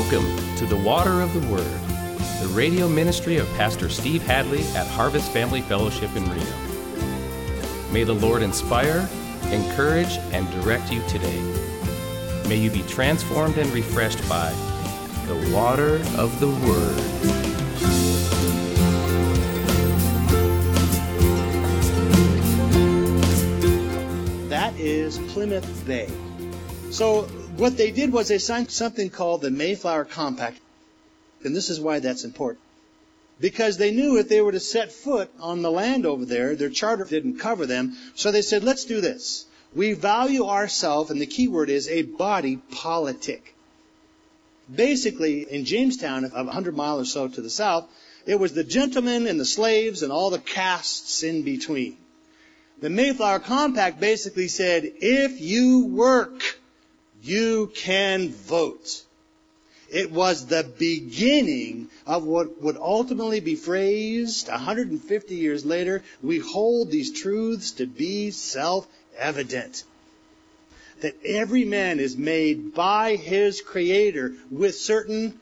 Welcome to the Water of the Word, the radio ministry of Pastor Steve Hadley at Harvest Family Fellowship in Reno. May the Lord inspire, encourage, and direct you today. May you be transformed and refreshed by the water of the Word. That is Plymouth Bay. So what they did was they signed something called the Mayflower Compact. And this is why that's important. Because they knew if they were to set foot on the land over there, their charter didn't cover them. So they said, let's do this. We value ourselves, and the key word is a body politic. Basically, in Jamestown, 100 miles or so to the south, it was the gentlemen and the slaves and all the castes in between. The Mayflower Compact basically said, if you work, you can vote. It was the beginning of what would ultimately be phrased 150 years later. We hold these truths to be self-evident. That every man is made by his Creator with certain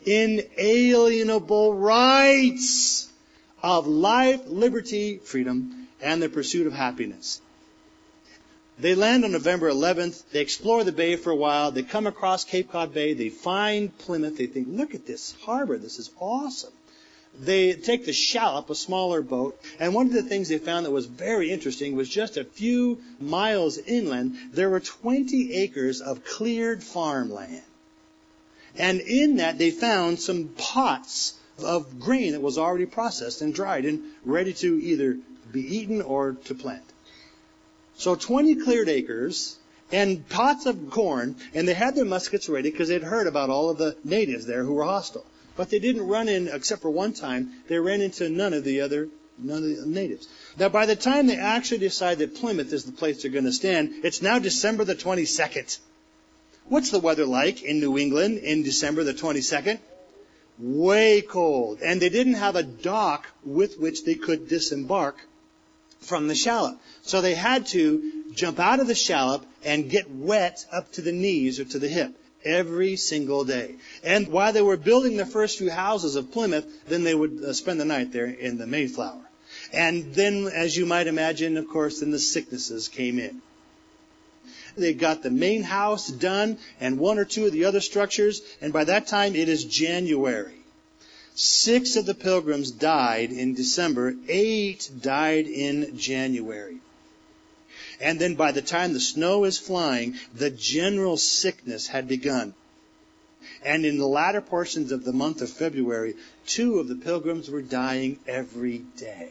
inalienable rights of life, liberty, freedom, and the pursuit of happiness. They land on November 11th. They explore the bay for a while. They come across Cape Cod Bay. They find Plymouth. They think, look at this harbor. This is awesome. They take the shallop, a smaller boat. And one of the things they found that was very interesting was just a few miles inland, there were 20 acres of cleared farmland. And in that, they found some pots of grain that was already processed and dried and ready to either be eaten or to plant. So 20 cleared acres and pots of corn, and they had their muskets ready because they'd heard about all of the natives there who were hostile. But they didn't run in, except for one time, they ran into none of the natives. Now, by the time they actually decide that Plymouth is the place they're going to stand, it's now December the 22nd. What's the weather like in New England in December the 22nd? Way cold. And they didn't have a dock with which they could disembark from the shallop. So they had to jump out of the shallop and get wet up to the knees or to the hip every single day. And while they were building the first few houses of Plymouth, then they would spend the night there in the Mayflower. And then, as you might imagine, of course, then the sicknesses came in. They got the main house done and one or two of the other structures, and by that time it is January. 6 of the pilgrims died in December. 8 died in January. And then by the time the snow is flying, the general sickness had begun. And in the latter portions of the month of February, 2 of the pilgrims were dying every day.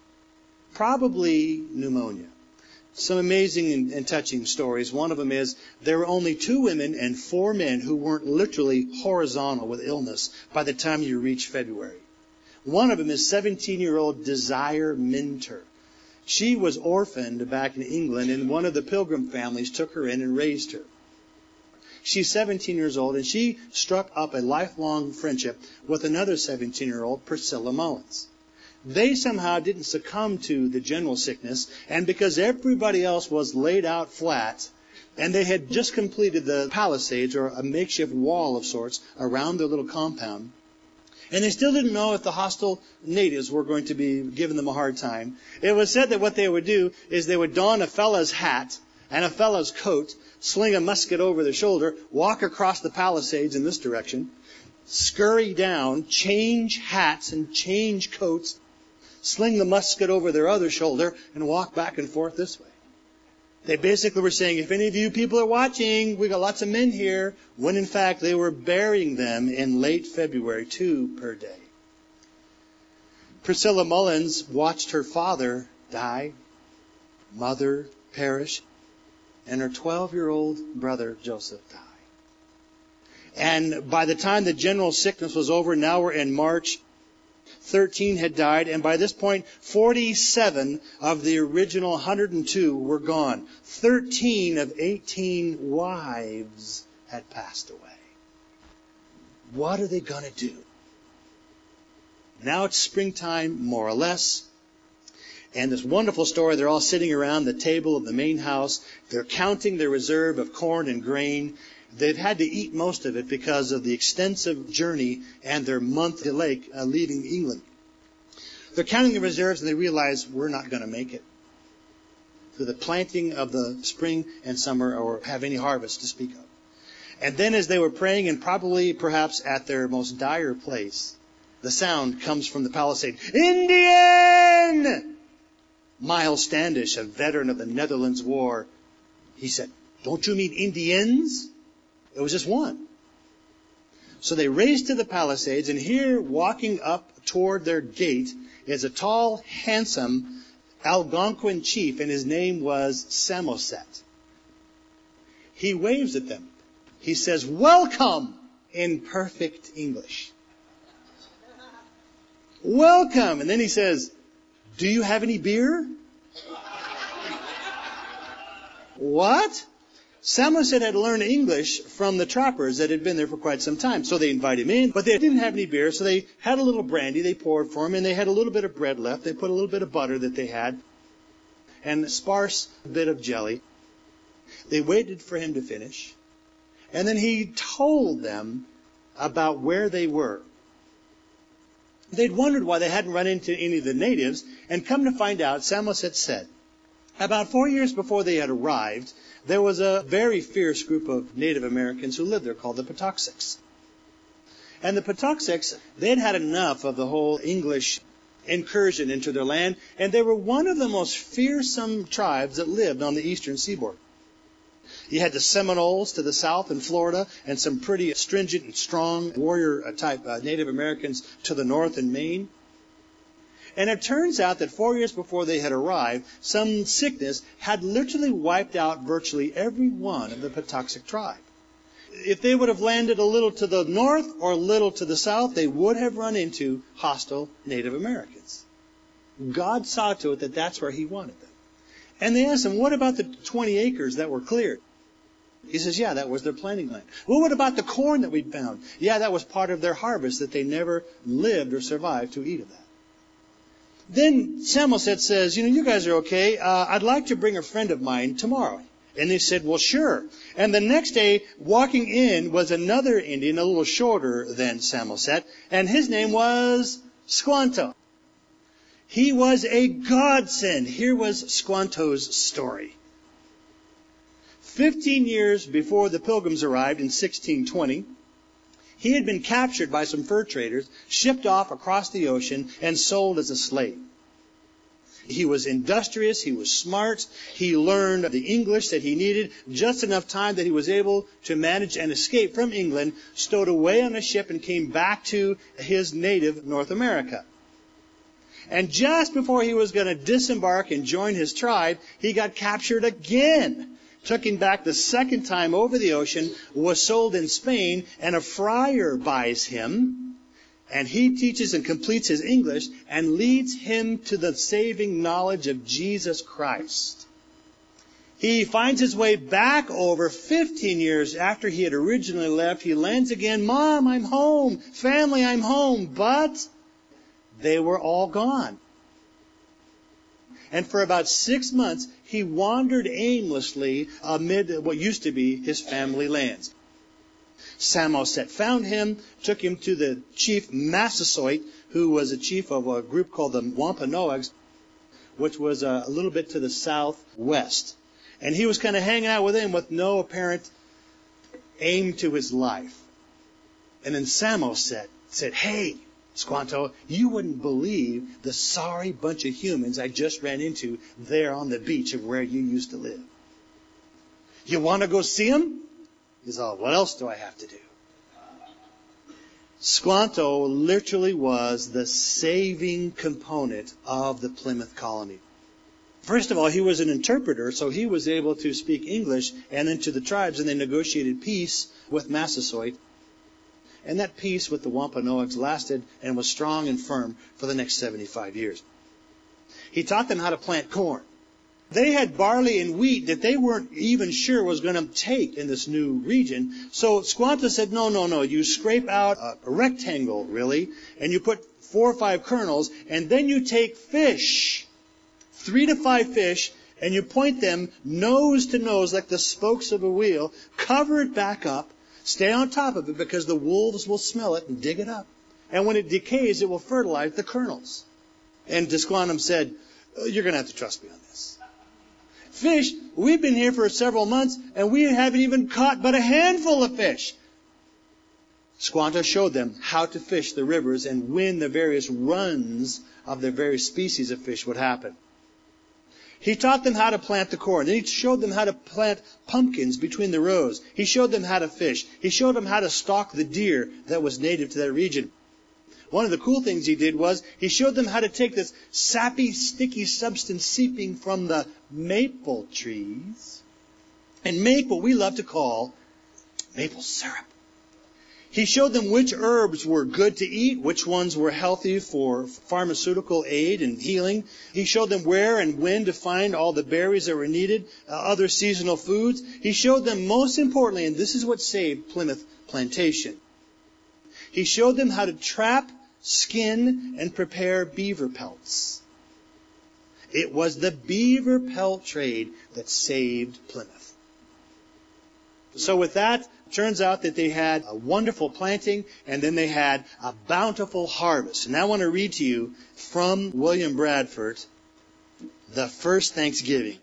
Probably pneumonia. Some amazing and touching stories. One of them is there were only 2 women and 4 men who weren't literally horizontal with illness by the time you reach February. One of them is 17-year-old Desire Minter. She was orphaned back in England, and one of the pilgrim families took her in and raised her. She's 17 years old, and she struck up a lifelong friendship with another 17-year-old, Priscilla Mullins. They somehow didn't succumb to the general sickness, and because everybody else was laid out flat, and they had just completed the palisades, or a makeshift wall of sorts, around their little compound, and they still didn't know if the hostile natives were going to be giving them a hard time. It was said that what they would do is they would don a fellow's hat and a fellow's coat, sling a musket over their shoulder, walk across the palisades in this direction, scurry down, change hats and change coats, sling the musket over their other shoulder, and walk back and forth this way. They basically were saying, if any of you people are watching, we got lots of men here, when in fact they were burying them in late February, 2 per day. Priscilla Mullins watched her father die, mother perish, and her 12-year-old brother Joseph die. And by the time the general sickness was over, now we're in March, 13 had died, and by this point, 47 of the original 102 were gone. 13 of 18 wives had passed away. What are they going to do? Now it's springtime, more or less. And this wonderful story, they're all sitting around the table of the main house. They're counting their reserve of corn and grain. They've had to eat most of it because of the extensive journey and their month delay leaving England. They're counting the reserves and they realize we're not going to make it to the planting of the spring and summer or have any harvest to speak of. And then as they were praying, and perhaps at their most dire place, the sound comes from the palisade. Indian! Miles Standish, a veteran of the Netherlands War, he said, "Don't you mean Indians?" It was just one. So they raced to the palisades, and here, walking up toward their gate, is a tall, handsome Algonquin chief, and his name was Samoset. He waves at them. He says, "Welcome," in perfect English. Welcome. And then he says, "Do you have any beer?" What? Samoset had learned English from the trappers that had been there for quite some time. So they invite him in, but they didn't have any beer, so they had a little brandy they poured for him, and they had a little bit of bread left. They put a little bit of butter that they had, and a sparse bit of jelly. They waited for him to finish, and then he told them about where they were. They'd wondered why they hadn't run into any of the natives, and come to find out, Samoset said, about 4 years before they had arrived, there was a very fierce group of Native Americans who lived there called the Patuxets. And the Patuxets, they'd had enough of the whole English incursion into their land, and they were one of the most fearsome tribes that lived on the eastern seaboard. You had the Seminoles to the south in Florida, and some pretty stringent and strong warrior-type Native Americans to the north in Maine. And it turns out that 4 years before they had arrived, some sickness had literally wiped out virtually every one of the Patuxet tribe. If they would have landed a little to the north or a little to the south, they would have run into hostile Native Americans. God saw to it that that's where He wanted them. And they asked him, "What about the 20 acres that were cleared?" He says, "Yeah, that was their planting land." "Well, what about the corn that we found?" "Yeah, that was part of their harvest that they never lived or survived to eat of that." Then Samoset says, "You guys are okay. I'd like to bring a friend of mine tomorrow." And they said, "Well, sure." And the next day, walking in was another Indian, a little shorter than Samoset, and his name was Squanto. He was a godsend. Here was Squanto's story. 15 years before the Pilgrims arrived in 1620, he had been captured by some fur traders, shipped off across the ocean, and sold as a slave. He was industrious, he was smart, he learned the English that he needed, just enough time that he was able to manage and escape from England, stowed away on a ship, and came back to his native North America. And just before he was going to disembark and join his tribe, he got captured again. Took him back the second time over the ocean, was sold in Spain, and a friar buys him, and he teaches and completes his English and leads him to the saving knowledge of Jesus Christ. He finds his way back over 15 years after he had originally left. He lands again. "Mom, I'm home. Family, I'm home." But they were all gone. And for about 6 months, he wandered aimlessly amid what used to be his family lands. Samoset found him, took him to the chief Massasoit, who was a chief of a group called the Wampanoags, which was a little bit to the southwest. And he was kind of hanging out with him with no apparent aim to his life. And then Samoset said, "Hey, Squanto, you wouldn't believe the sorry bunch of humans I just ran into there on the beach of where you used to live. You want to go see them?" He's all, "What else do I have to do?" Squanto literally was the saving component of the Plymouth colony. First of all, he was an interpreter, so he was able to speak English and then to the tribes, and they negotiated peace with Massasoit. And that peace with the Wampanoags lasted and was strong and firm for the next 75 years. He taught them how to plant corn. They had barley and wheat that they weren't even sure was going to take in this new region. So Squanto said, no. You scrape out a rectangle, really, and you put 4 or 5 kernels, and then you take fish, 3 to 5 fish, and you point them nose to nose like the spokes of a wheel, cover it back up, stay on top of it because the wolves will smell it and dig it up. And when it decays, it will fertilize the kernels. And Desquantum said, you're going to have to trust me on this. Fish, we've been here for several months, and we haven't even caught but a handful of fish. Squanto showed them how to fish the rivers and when the various runs of the various species of fish would happen. He taught them how to plant the corn. Then he showed them how to plant pumpkins between the rows. He showed them how to fish. He showed them how to stalk the deer that was native to that region. One of the cool things he did was he showed them how to take this sappy, sticky substance seeping from the maple trees and make what we love to call maple syrup. He showed them which herbs were good to eat, which ones were healthy for pharmaceutical aid and healing. He showed them where and when to find all the berries that were needed, other seasonal foods. He showed them, most importantly, and this is what saved Plymouth Plantation, he showed them how to trap, skin, and prepare beaver pelts. It was the beaver pelt trade that saved Plymouth. So with that, turns out that they had a wonderful planting, and then they had a bountiful harvest. And I want to read to you from William Bradford, the first Thanksgiving.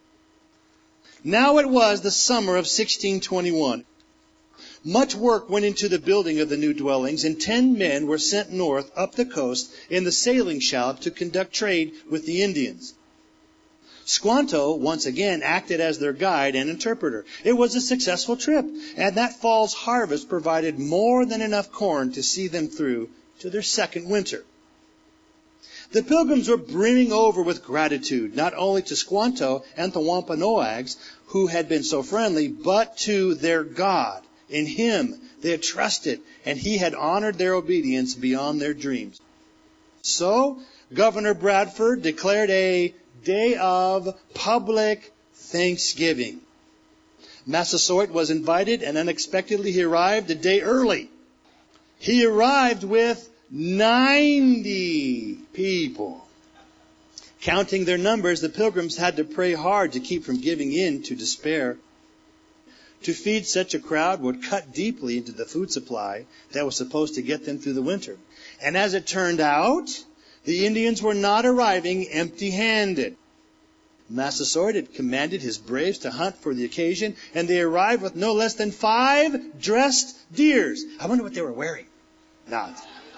Now it was the summer of 1621. Much work went into the building of the new dwellings, and 10 men were sent north up the coast in the sailing shallop to conduct trade with the Indians. Squanto, once again, acted as their guide and interpreter. It was a successful trip, and that fall's harvest provided more than enough corn to see them through to their second winter. The Pilgrims were brimming over with gratitude, not only to Squanto and the Wampanoags, who had been so friendly, but to their God. In Him they had trusted, and He had honored their obedience beyond their dreams. So, Governor Bradford declared a day of public thanksgiving. Massasoit was invited, and unexpectedly he arrived a day early. He arrived with 90 people. Counting their numbers, the Pilgrims had to pray hard to keep from giving in to despair. To feed such a crowd would cut deeply into the food supply that was supposed to get them through the winter. And as it turned out, the Indians were not arriving empty-handed. Massasoit had commanded his braves to hunt for the occasion, and they arrived with no less than 5 dressed deers. I wonder what they were wearing. Not.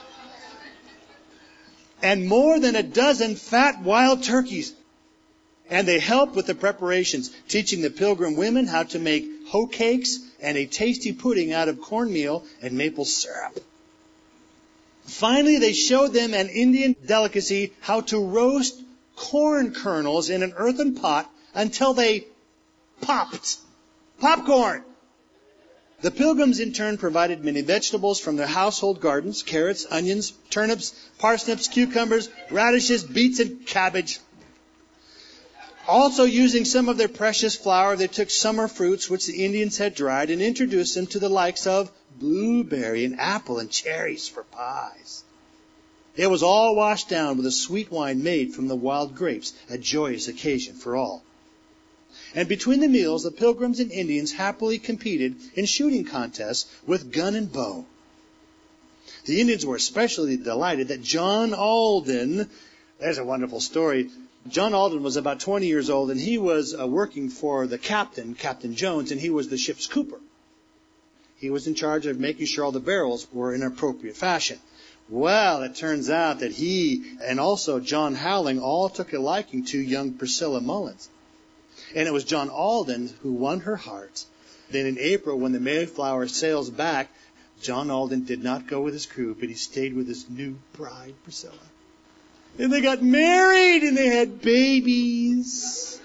And more than a dozen fat wild turkeys. And they helped with the preparations, teaching the Pilgrim women how to make hoe cakes and a tasty pudding out of cornmeal and maple syrup. Finally, they showed them an Indian delicacy, how to roast corn kernels in an earthen pot until they popped. Popcorn! The Pilgrims in turn provided many vegetables from their household gardens: carrots, onions, turnips, parsnips, cucumbers, radishes, beets, and cabbage. Also, using some of their precious flour, they took summer fruits which the Indians had dried and introduced them to the likes of blueberry and apple and cherries for pies. It was all washed down with a sweet wine made from the wild grapes, a joyous occasion for all. And between the meals, the Pilgrims and Indians happily competed in shooting contests with gun and bow. The Indians were especially delighted that John Alden, there's a wonderful story. John Alden was about 20 years old, and he was working for the captain, Captain Jones, and he was the ship's cooper. He was in charge of making sure all the barrels were in appropriate fashion. Well, it turns out that he and also John Howling all took a liking to young Priscilla Mullins. And it was John Alden who won her heart. Then in April, when the Mayflower sails back, John Alden did not go with his crew, but he stayed with his new bride, Priscilla. And they got married, and they had babies.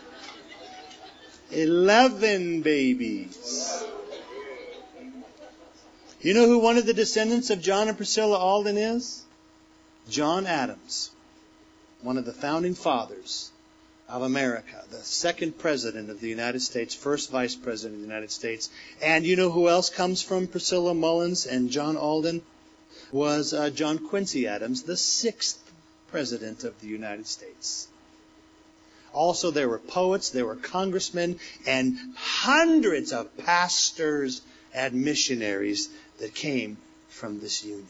11 babies. You know who one of the descendants of John and Priscilla Alden is? John Adams, one of the founding fathers of America, the second president of the United States, first vice president of the United States. And you know who else comes from Priscilla Mullins and John Alden? Was John Quincy Adams, the sixth president of the United States. Also, there were poets, there were congressmen, and hundreds of pastors and missionaries that came from this union.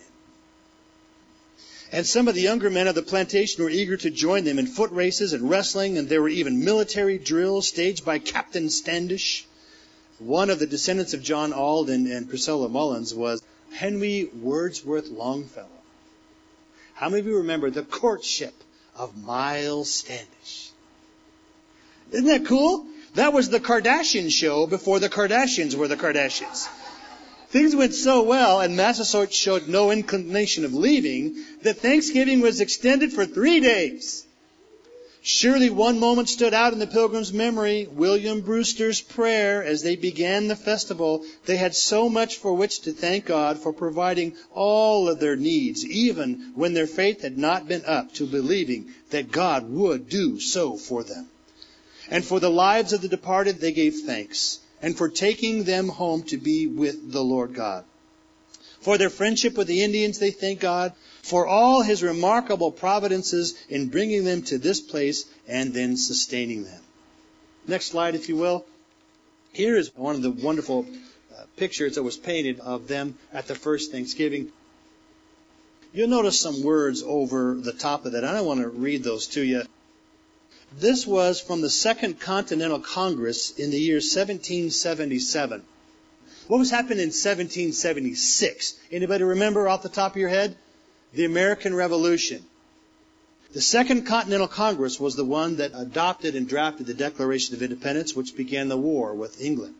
And some of the younger men of the plantation were eager to join them in foot races and wrestling, and there were even military drills staged by Captain Standish. One of the descendants of John Alden and Priscilla Mullins was Henry Wordsworth Longfellow. How many of you remember the courtship of Miles Standish? Isn't that cool? That was the Kardashian show before the Kardashians were the Kardashians. Things went so well, and Massasoit showed no inclination of leaving, that Thanksgiving was extended for 3 days. Surely one moment stood out in the pilgrims' memory, William Brewster's prayer as they began the festival. They had so much for which to thank God for providing all of their needs, even when their faith had not been up to believing that God would do so for them. And for the lives of the departed they gave thanks, and for taking them home to be with the Lord God. For their friendship with the Indians they thank God, for all His remarkable providences in bringing them to this place and then sustaining them. Next slide, if you will. Here is one of the wonderful pictures that was painted of them at the first Thanksgiving. You'll notice some words over the top of that, and I want to read those to you. This was from the Second Continental Congress in the year 1777. What was happening in 1776? Anybody remember off the top of your head? The American Revolution. The Second Continental Congress was the one that adopted and drafted the Declaration of Independence, which began the war with England.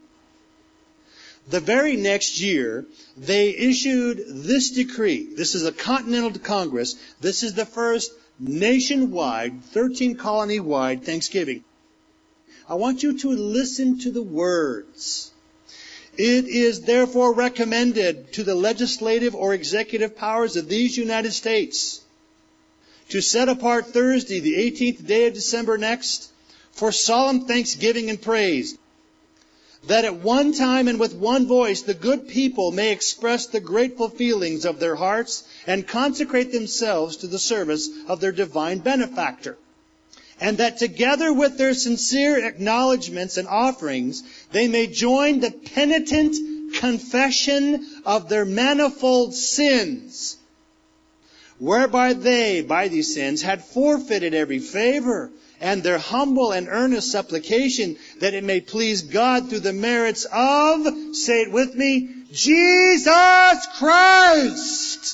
The very next year, they issued this decree. This is a Continental Congress. This is the first nationwide, 13-colony-wide Thanksgiving. I want you to listen to the words. It is therefore recommended to the legislative or executive powers of these United States to set apart Thursday, the 18th day of December next, for solemn thanksgiving and praise, that at one time and with one voice the good people may express the grateful feelings of their hearts and consecrate themselves to the service of their divine benefactor. And that together with their sincere acknowledgments and offerings, they may join the penitent confession of their manifold sins, whereby they, by these sins, had forfeited every favor, and their humble and earnest supplication that it may please God through the merits of, say it with me, Jesus Christ.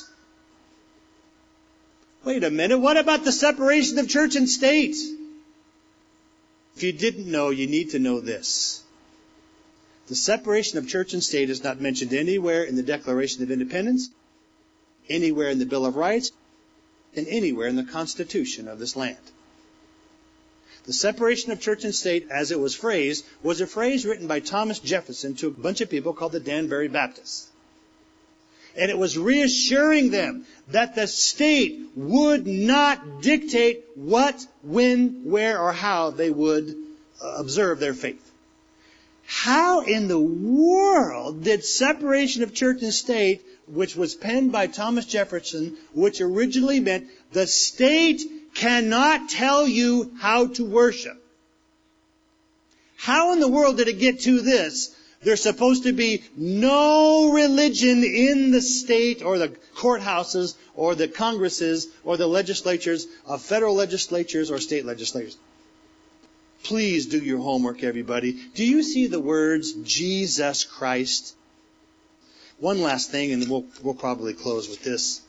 Wait a minute, what about the separation of church and state? If you didn't know, you need to know this. The separation of church and state is not mentioned anywhere in the Declaration of Independence, anywhere in the Bill of Rights, and anywhere in the Constitution of this land. The separation of church and state, as it was phrased, was a phrase written by Thomas Jefferson to a bunch of people called the Danbury Baptists. And it was reassuring them that the state would not dictate what, when, where, or how they would observe their faith. How in the world did separation of church and state, which was penned by Thomas Jefferson, which originally meant the state cannot tell you how to worship? How in the world did it get to this? There's supposed to be no religion in the state or the courthouses or the congresses or the legislatures of federal legislatures or state legislatures. Please do your homework, everybody. Do you see the words Jesus Christ? One last thing, and we'll probably close with this.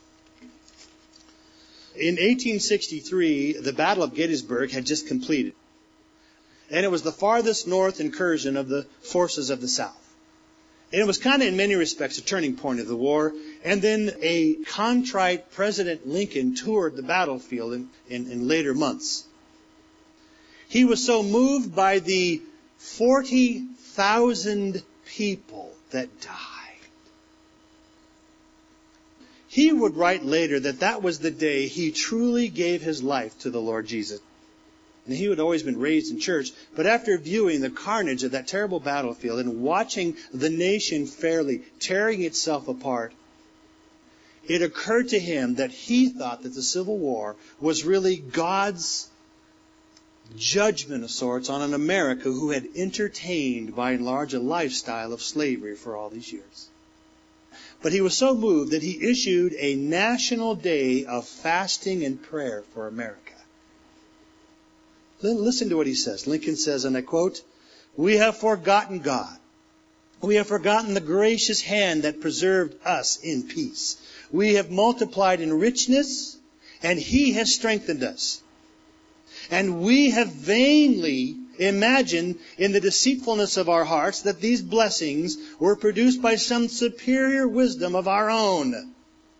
In 1863, the Battle of Gettysburg had just completed. And it was the farthest north incursion of the forces of the South. And it was kind of, in many respects, a turning point of the war. And then a contrite President Lincoln toured the battlefield in later months. He was so moved by the 40,000 people that died. He would write later that that was the day he truly gave his life to the Lord Jesus. And he had always been raised in church. But after viewing the carnage of that terrible battlefield and watching the nation fairly tearing itself apart, it occurred to him that he thought that the Civil War was really God's judgment of sorts on an America who had entertained, by and large, a lifestyle of slavery for all these years. But he was so moved that he issued a national day of fasting and prayer for America. Listen to what he says. Lincoln says, and I quote, "We have forgotten God. We have forgotten the gracious hand that preserved us in peace. We have multiplied in richness, and He has strengthened us. And we have vainly imagined in the deceitfulness of our hearts that these blessings were produced by some superior wisdom of our own.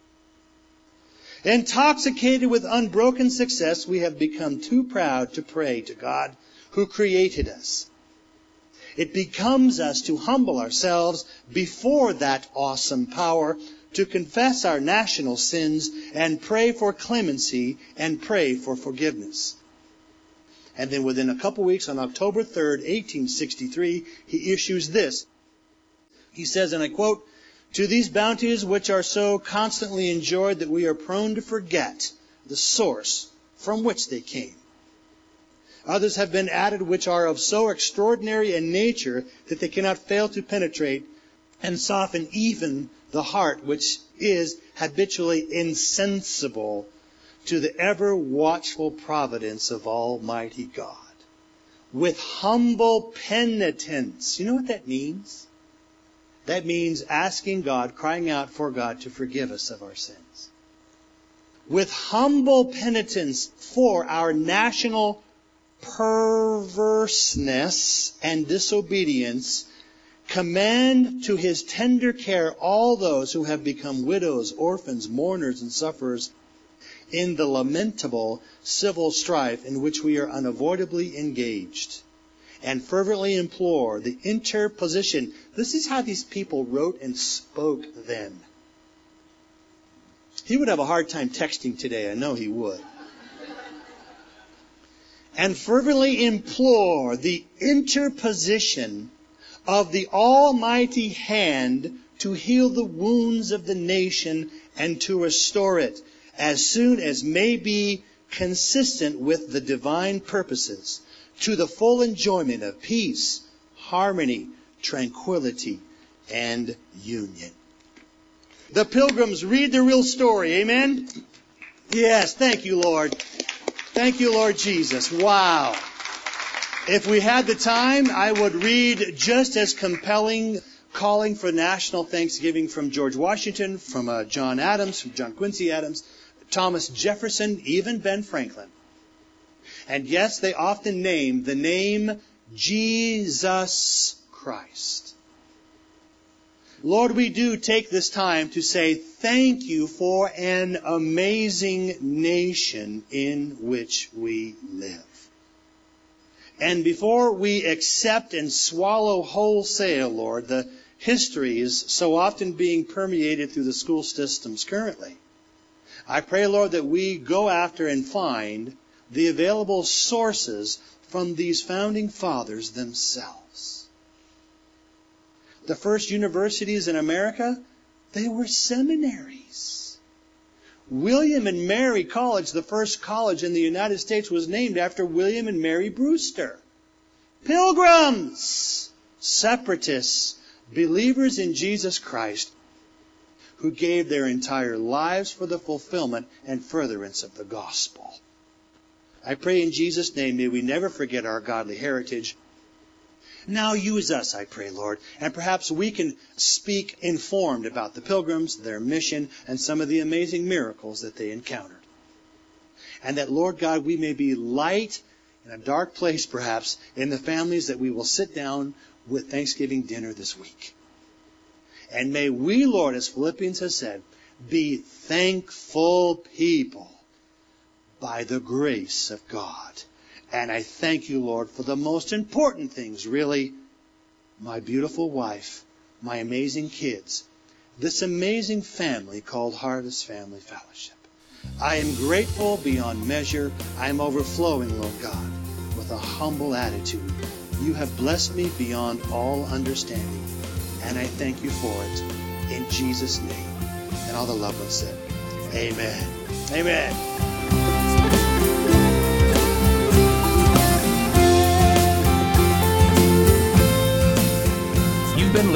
Intoxicated with unbroken success, we have become too proud to pray to God who created us. It becomes us to humble ourselves before that awesome power, to confess our national sins and pray for clemency and pray for forgiveness." And then within a couple weeks, on October 3rd, 1863, he issues this. He says, and I quote, "To these bounties which are so constantly enjoyed that we are prone to forget the source from which they came. Others have been added which are of so extraordinary a nature that they cannot fail to penetrate and soften even the heart which is habitually insensible to the ever watchful providence of Almighty God. With humble penitence." You know what that means? That means asking God, crying out for God to forgive us of our sins. With humble penitence for our national perverseness and disobedience, commend to His tender care all those who have become widows, orphans, mourners, and sufferers in the lamentable civil strife in which we are unavoidably engaged, and fervently implore the interposition. This is how these people wrote and spoke then. He would have a hard time texting today. I know he would. And fervently implore the interposition of the Almighty hand to heal the wounds of the nation and to restore it as soon as may be consistent with the divine purposes, to the full enjoyment of peace, harmony, tranquility, and union. The Pilgrims read the real story. Amen? Yes, thank you, Lord. Thank you, Lord Jesus. Wow. If we had the time, I would read just as compelling calling for national thanksgiving from George Washington, from John Adams, from John Quincy Adams, Thomas Jefferson, even Ben Franklin. And yes, they often name the name Jesus Christ. Lord, we do take this time to say thank you for an amazing nation in which we live. And before we accept and swallow wholesale, Lord, the histories so often being permeated through the school systems currently, I pray, Lord, that we go after and find the available sources from these founding fathers themselves. The first universities in America, they were seminaries. William and Mary College, the first college in the United States, was named after William and Mary Brewster. Pilgrims, separatists, believers in Jesus Christ, who gave their entire lives for the fulfillment and furtherance of the gospel. I pray in Jesus' name, may we never forget our godly heritage. Now use us, I pray, Lord, and perhaps we can speak informed about the Pilgrims, their mission, and some of the amazing miracles that they encountered. And that, Lord God, we may be light in a dark place, perhaps, in the families that we will sit down with Thanksgiving dinner this week. And may we, Lord, as Philippians has said, be thankful people by the grace of God. And I thank you, Lord, for the most important things, really, my beautiful wife, my amazing kids, this amazing family called Harvest Family Fellowship. I am grateful beyond measure. I am overflowing, Lord God, with a humble attitude. You have blessed me beyond all understanding, and I thank you for it in Jesus' name. And all the loved ones said, Amen. Amen.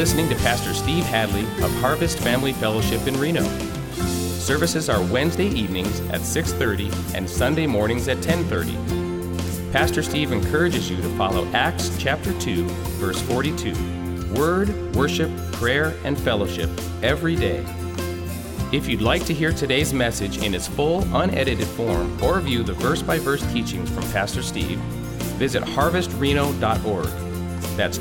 listening to Pastor Steve Hadley of Harvest Family Fellowship in Reno. Services are Wednesday evenings at 6:30 and Sunday mornings at 10:30. Pastor Steve encourages you to follow Acts chapter 2, verse 42, Word, Worship, Prayer, and Fellowship every day. If you'd like to hear today's message in its full, unedited form or view the verse-by-verse teachings from Pastor Steve, visit harvestreno.org. That's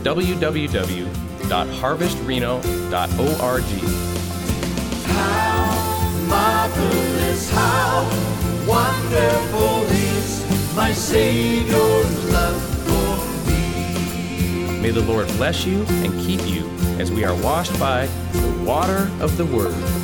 www.harvestreno.org. How marvelous, how wonderful is my Savior's love for me. May the Lord bless you and keep you as we are washed by the water of the Word.